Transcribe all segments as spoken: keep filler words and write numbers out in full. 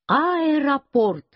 Аэропорт.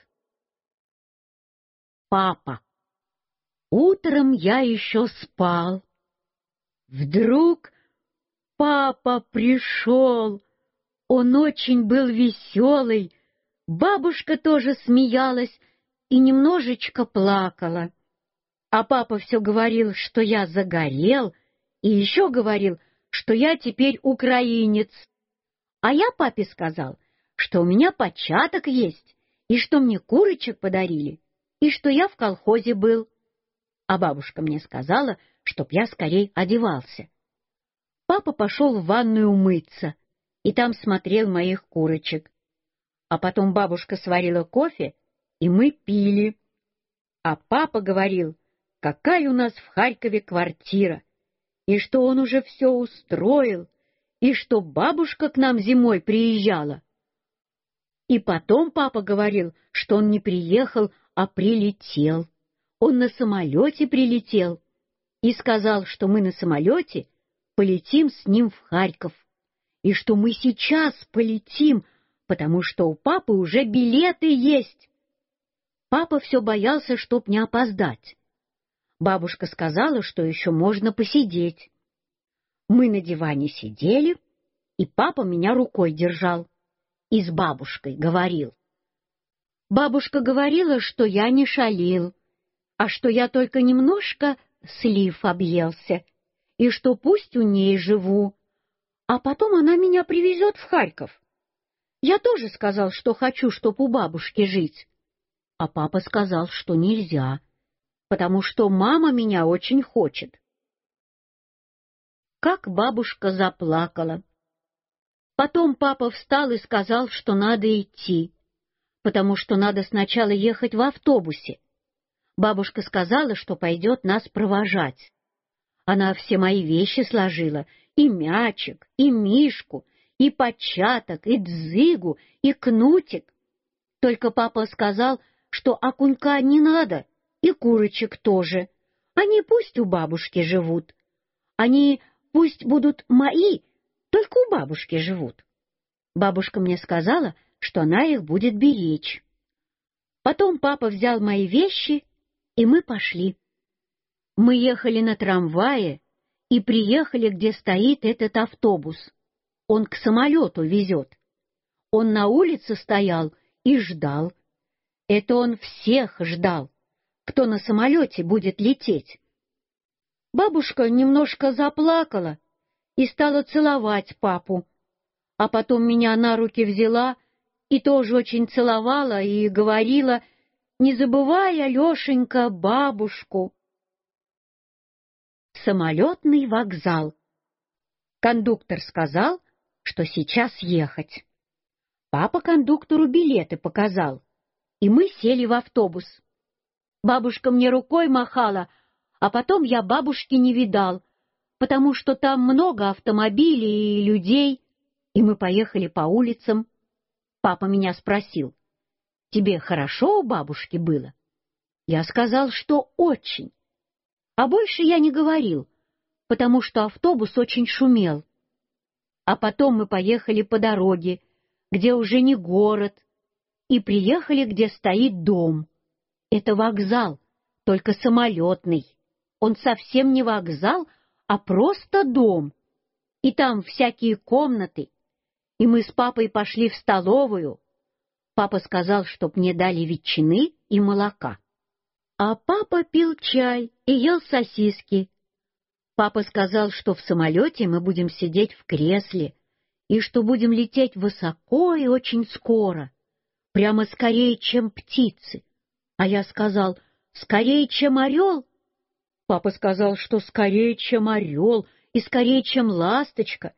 Папа. Утром я еще спал. Вдруг папа пришел. Он очень был веселый. Бабушка тоже смеялась и немножечко плакала. А папа все говорил, что я загорел, и еще говорил, что я теперь украинец. А я папе сказал, что у меня початок есть, и что мне курочек подарили, и что я в колхозе был. А бабушка мне сказала, чтоб я скорей одевался. Папа пошел в ванную умыться, и там смотрел моих курочек. А потом бабушка сварила кофе, и мы пили. А папа говорил, какая у нас в Харькове квартира, и что он уже все устроил, и что бабушка к нам зимой приезжала. И потом папа говорил, что он не приехал, а прилетел. Он на самолете прилетел и сказал, что мы на самолете полетим с ним в Харьков, и что мы сейчас полетим, потому что у папы уже билеты есть. Папа все боялся, чтоб не опоздать. Бабушка сказала, что еще можно посидеть. Мы на диване сидели, и папа меня рукой держал и с бабушкой говорил. Бабушка говорила, что я не шалил, а что я только немножко слив объелся, и что пусть у ней живу, а потом она меня привезет в Харьков. Я тоже сказал, что хочу, чтоб у бабушки жить, а папа сказал, что нельзя, потому что мама меня очень хочет. Как бабушка заплакала. Потом папа встал и сказал, что надо идти, потому что надо сначала ехать в автобусе. Бабушка сказала, что пойдет нас провожать. Она все мои вещи сложила, и мячик, и мишку, и початок, и дзыгу, и кнутик. Только папа сказал, что окунька не надо, и курочек тоже. Они пусть у бабушки живут. Они пусть будут мои, только у бабушки живут. Бабушка мне сказала, что она их будет беречь. Потом папа взял мои вещи, и мы пошли. Мы ехали на трамвае и приехали, где стоит этот автобус. Он к самолету везет. Он на улице стоял и ждал. Это он всех ждал, кто на самолете будет лететь. Бабушка немножко заплакала и стала целовать папу, а потом меня на руки взяла и тоже очень целовала и говорила, не забывай, Алешенька, бабушку. Самолетный вокзал. Кондуктор сказал, что сейчас ехать. Папа кондуктору билеты показал, и мы сели в автобус. Бабушка мне рукой махала, а потом я бабушки не видал, потому что там много автомобилей и людей, и мы поехали по улицам. Папа меня спросил, тебе хорошо у бабушки было? Я сказал, что очень. А больше я не говорил, потому что автобус очень шумел. А потом мы поехали по дороге, где уже не город, и приехали, где стоит дом. Это вокзал, только самолетный. Он совсем не вокзал, а просто дом. И там всякие комнаты. И мы с папой пошли в столовую. Папа сказал, чтоб мне дали ветчины и молока. А папа пил чай и ел сосиски. Папа сказал, что в самолете мы будем сидеть в кресле, и что будем лететь высоко и очень скоро, прямо скорее, чем птицы. А я сказал, скорее, чем орел. Папа сказал, что скорее, чем орел, и скорее, чем ласточка.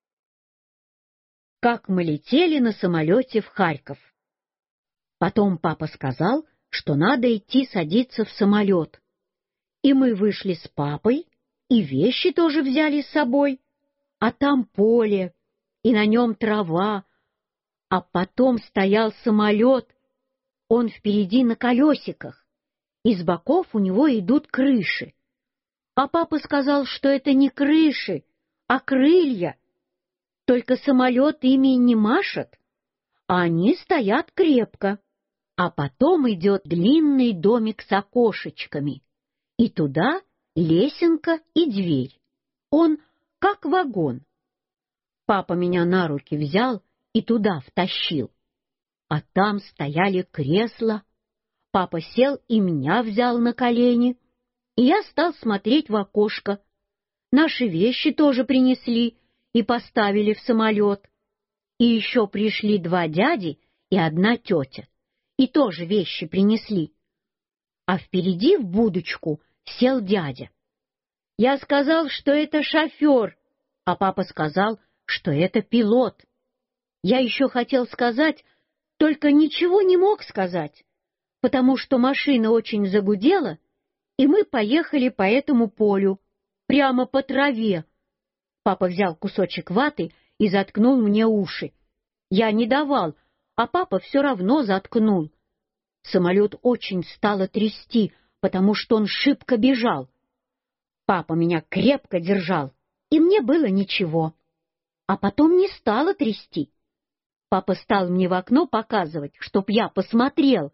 Как мы летели на самолете в Харьков. Потом папа сказал, что надо идти садиться в самолет. И мы вышли с папой, и вещи тоже взяли с собой, а там поле, и на нем трава, а потом стоял самолет, он впереди на колесиках, и с боков у него идут крыши. А папа сказал, что это не крыши, а крылья, только самолет ими не машет, а они стоят крепко. А потом идет длинный домик с окошечками, и туда лесенка и дверь. Он как вагон. Папа меня на руки взял и туда втащил. А там стояли кресла. Папа сел и меня взял на колени, и я стал смотреть в окошко. Наши вещи тоже принесли и поставили в самолет. И еще пришли два дяди и одна тетя, и тоже вещи принесли. А впереди в будочку сел дядя. Я сказал, что это шофер, а папа сказал, что это пилот. Я еще хотел сказать, только ничего не мог сказать, потому что машина очень загудела, и мы поехали по этому полю, прямо по траве. Папа взял кусочек ваты и заткнул мне уши. Я не давал, а папа все равно заткнул. Самолет очень стало трясти, потому что он шибко бежал. Папа меня крепко держал, и мне было ничего. А потом не стало трясти. Папа стал мне в окно показывать, чтоб я посмотрел.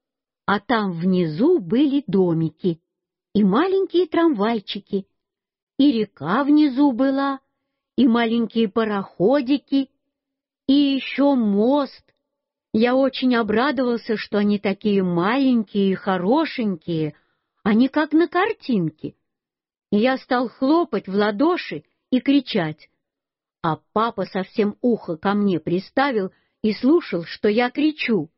А там внизу были домики и маленькие трамвайчики, и река внизу была, и маленькие пароходики, и еще мост. Я очень обрадовался, что они такие маленькие и хорошенькие, они как на картинке. И я стал хлопать в ладоши и кричать. А папа совсем ухо ко мне приставил и слушал, что я кричу.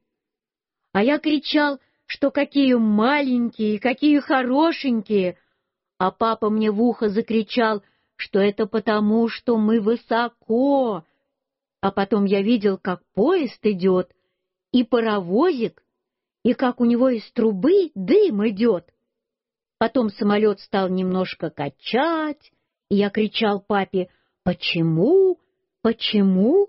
А я кричал, что какие маленькие, какие хорошенькие, а папа мне в ухо закричал, что это потому, что мы высоко. А потом я видел, как поезд идет, и паровозик, и как у него из трубы дым идет. Потом самолет стал немножко качать, и я кричал папе: «Почему? Почему?»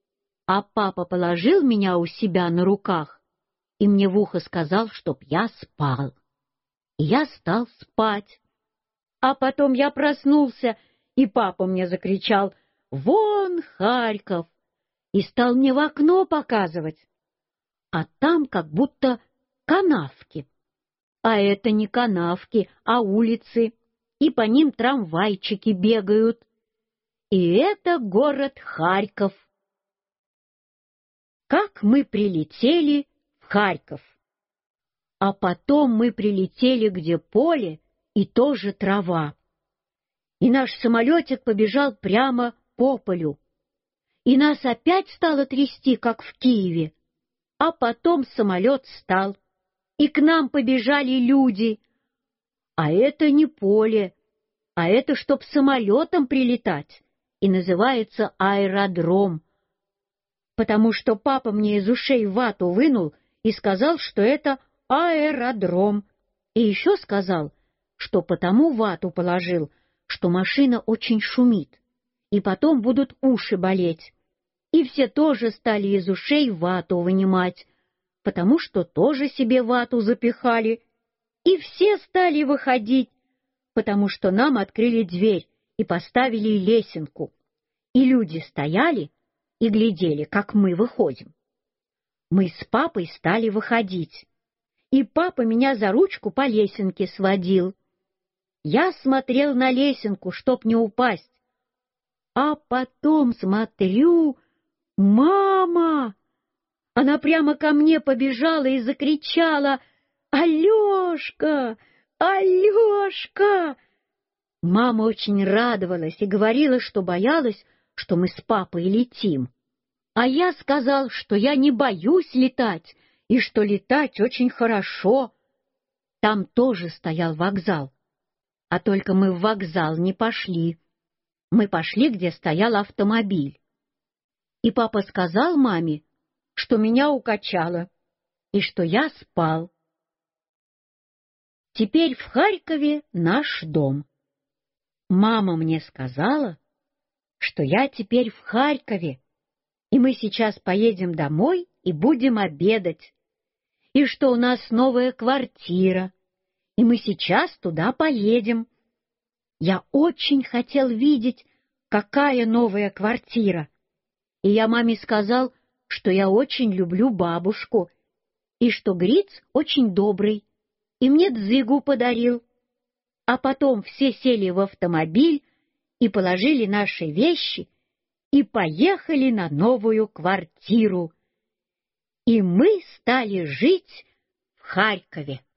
А папа положил меня у себя на руках и мне в ухо сказал, чтоб я спал. И я стал спать. А потом я проснулся, и папа мне закричал: «Вон Харьков!» и стал мне в окно показывать. А там как будто канавки. А это не канавки, а улицы, и по ним трамвайчики бегают. И это город Харьков. Как мы прилетели в Харьков. А потом мы прилетели, где поле и тоже трава. И наш самолетик побежал прямо по полю. И нас опять стало трясти, как в Киеве. А потом самолет стал, и к нам побежали люди. А это не поле, а это чтоб самолетом прилетать, и называется аэродром. Потому что папа мне из ушей вату вынул и сказал, что это аэродром. И еще сказал, что потому вату положил, что машина очень шумит, и потом будут уши болеть. И все тоже стали из ушей вату вынимать, потому что тоже себе вату запихали. И все стали выходить, потому что нам открыли дверь и поставили лесенку. И люди стояли и глядели, как мы выходим. Мы с папой стали выходить, и папа меня за ручку по лесенке сводил. Я смотрел на лесенку, чтоб не упасть, а потом смотрю: «Мама!» Она прямо ко мне побежала и закричала: «Алешка! Алешка!» Мама очень радовалась и говорила, что боялась, что мы с папой летим. А я сказал, что я не боюсь летать, и что летать очень хорошо. Там тоже стоял вокзал, а только мы в вокзал не пошли. Мы пошли, где стоял автомобиль. И папа сказал маме, что меня укачало, и что я спал. Теперь в Харькове наш дом. Мама мне сказала, что я теперь в Харькове, и мы сейчас поедем домой и будем обедать, и что у нас новая квартира, и мы сейчас туда поедем. Я очень хотел видеть, какая новая квартира, и я маме сказал, что я очень люблю бабушку, и что Гриц очень добрый, и мне дзыгу подарил. А потом все сели в автомобиль и положили наши вещи и поехали на новую квартиру. И мы стали жить в Харькове.